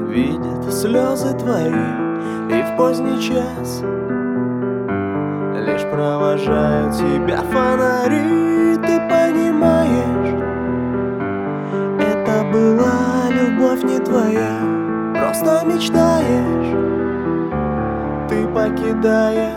видит слезы твои, и в поздний час лишь провожают тебя фонари. Ты понимаешь, это была любовь не твоя, просто мечтаешь ты, покидая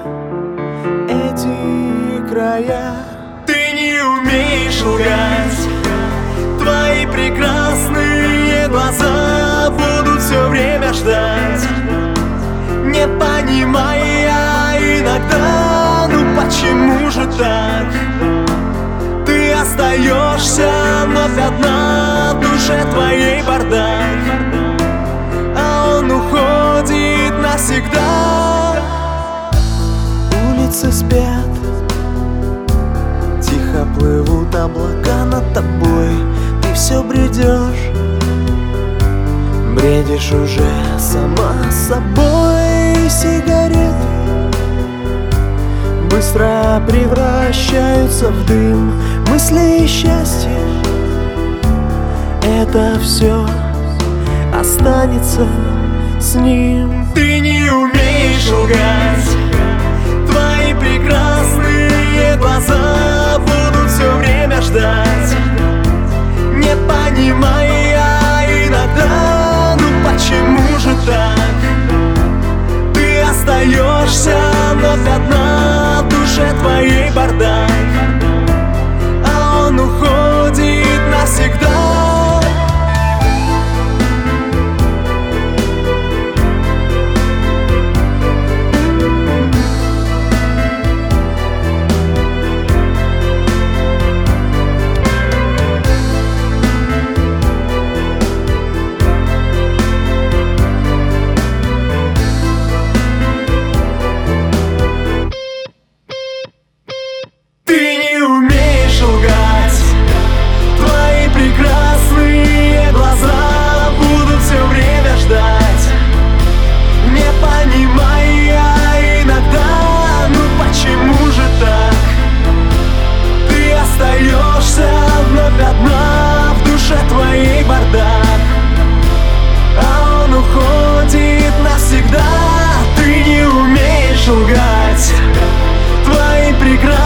эти края. Ты не умеешь лгать, твои прекрасные глаза будут все время ждать, не понимая иногда, ну почему же так? Ты остаешься вновь одна, в душе твоей бардак, а он уходит навсегда. Улицы спят, тихо плывут облака над тобой. Ты все бредешь, бредишь уже сама собой. Сигареты быстро превращаются в дым. Мысли и счастье — это все останется с ним. Ты не умеешь лгать, твои прекрасные глаза будут все время ждать, не понимая иногда, ну почему же так? Ты остаешься вновь одна, в душе твоей бардак, а он уходит навсегда. Одна, в душе твоей бардак, а он уходит навсегда. Ты не умеешь лгать, твои прекрасные